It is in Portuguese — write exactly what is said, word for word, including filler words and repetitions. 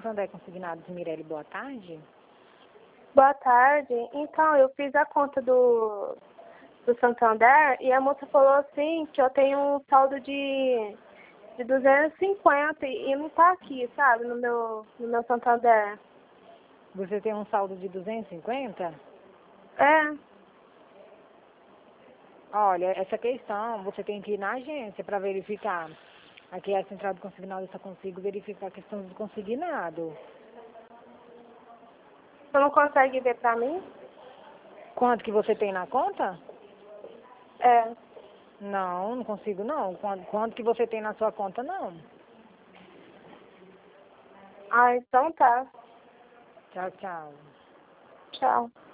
Santander Consignados, Mirelle, boa tarde. Boa tarde. Então, eu fiz a conta do, do Santander e a moça falou assim que eu tenho um saldo de, de duzentos e cinquenta e não tá aqui, sabe, no meu, no meu Santander. Você tem um saldo de duzentos e cinquenta? É. Olha, essa questão você tem que ir na agência para verificar. Aqui é a central do consignado, eu só consigo verificar a questão do consignado. Você não consegue ver pra mim? Quanto que você tem na conta? É. Não, não consigo não. Quanto, quanto que você tem na sua conta, não. Ah, então tá. Tchau, tchau. Tchau.